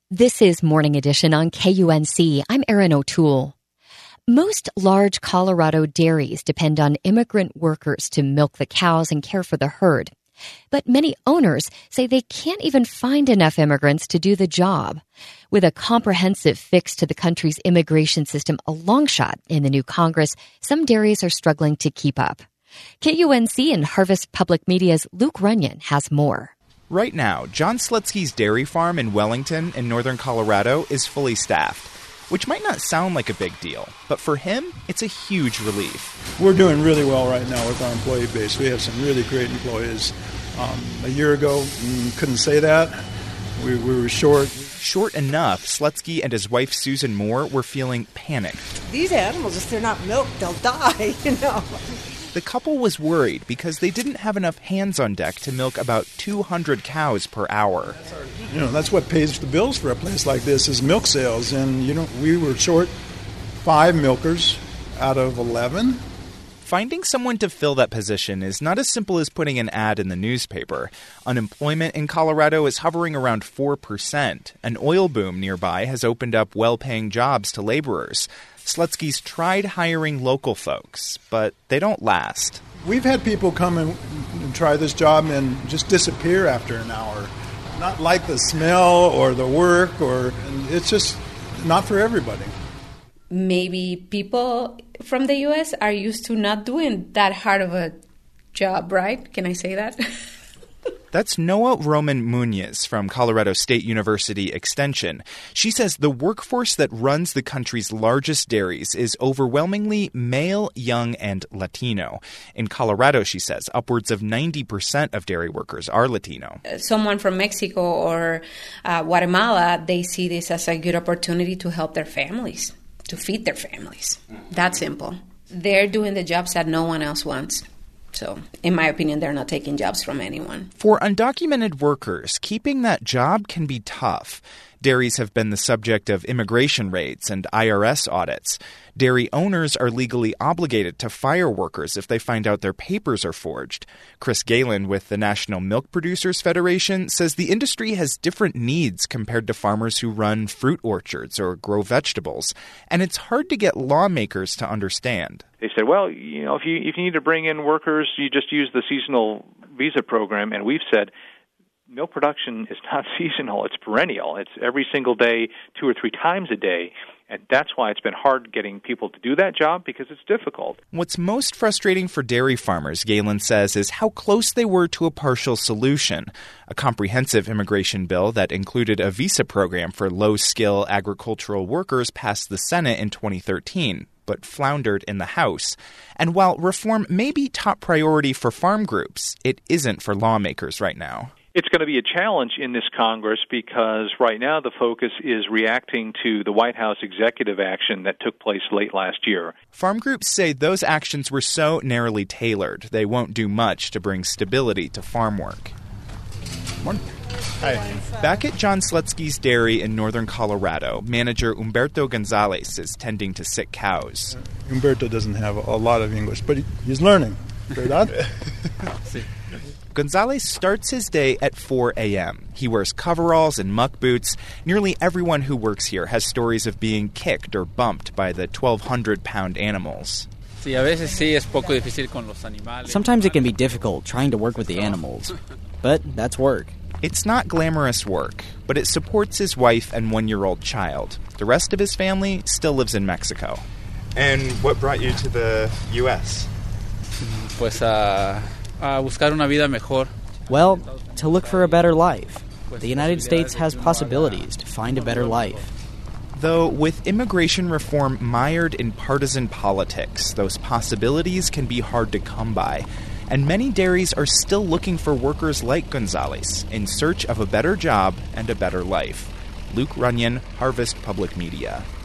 This is Morning Edition on KUNC. I'm Erin O'Toole. Most large Colorado dairies depend on immigrant workers to milk the cows and care for the herd. But many owners say they can't even find enough immigrants to do the job. With a comprehensive fix to the country's immigration system a long shot in the new Congress, some dairies are struggling to keep up. KUNC and Harvest Public Media's Luke Runyon has more. Right now, John Slutsky's dairy farm in Wellington in northern Colorado is fully staffed, which might not sound like a big deal, but for him, it's a huge relief. We're doing really well right now with our employee base. We have some really great employees. A year ago, couldn't say that. We were short. Short enough, Slutsky and his wife Susan Moore were feeling panicked. These animals, if they're not milked, they'll die, The couple was worried because they didn't have enough hands on deck to milk about 200 cows per hour. That's what pays the bills for a place like this is milk sales. And, we were short 5 milkers out of 11. Finding someone to fill that position is not as simple as putting an ad in the newspaper. Unemployment in Colorado is hovering around 4%. An oil boom nearby has opened up well-paying jobs to laborers. Slutsky's tried hiring local folks, but they don't last. We've had people come and try this job and just disappear after an hour. Not like the smell or the work, it's just not for everybody. Maybe people from the U.S. are used to not doing that hard of a job, right? Can I say that? That's Noa Roman Muñez from Colorado State University Extension. She says the workforce that runs the country's largest dairies is overwhelmingly male, young, and Latino. In Colorado, she says, upwards of 90% of dairy workers are Latino. Someone from Mexico or Guatemala, they see this as a good opportunity to help their families, to feed their families. That simple. They're doing the jobs that no one else wants. So, in my opinion, they're not taking jobs from anyone. For undocumented workers, keeping that job can be tough. Dairies have been the subject of immigration raids and IRS audits. Dairy owners are legally obligated to fire workers if they find out their papers are forged. Chris Galen with the National Milk Producers Federation says the industry has different needs compared to farmers who run fruit orchards or grow vegetables, and it's hard to get lawmakers to understand. They said, well, if you need to bring in workers, you just use the seasonal visa program, and we've said milk production is not seasonal, it's perennial. It's every single day, 2 or 3 times a day. And that's why it's been hard getting people to do that job, because it's difficult. What's most frustrating for dairy farmers, Galen says, is how close they were to a partial solution. A comprehensive immigration bill that included a visa program for low-skill agricultural workers passed the Senate in 2013, but floundered in the House. And while reform may be top priority for farm groups, it isn't for lawmakers right now. It's going to be a challenge in this Congress because right now the focus is reacting to the White House executive action that took place late last year. Farm groups say those actions were so narrowly tailored, they won't do much to bring stability to farm work. Morning. Hi. Back at John Slutsky's dairy in northern Colorado, manager Humberto Gonzalez is tending to sick cows. Humberto doesn't have a lot of English, but he's learning. ¿Verdad? Gonzalez starts his day at 4 a.m. He wears coveralls and muck boots. Nearly everyone who works here has stories of being kicked or bumped by the 1,200-pound animals. Sometimes it can be difficult trying to work with the animals, but that's work. It's not glamorous work, but it supports his wife and 1-year-old child. The rest of his family still lives in Mexico. And what brought you to the U.S.? Well, to look for a better life. The United States has possibilities to find a better life. Though with immigration reform mired in partisan politics, those possibilities can be hard to come by. And many dairies are still looking for workers like Gonzalez in search of a better job and a better life. Luke Runyon, Harvest Public Media.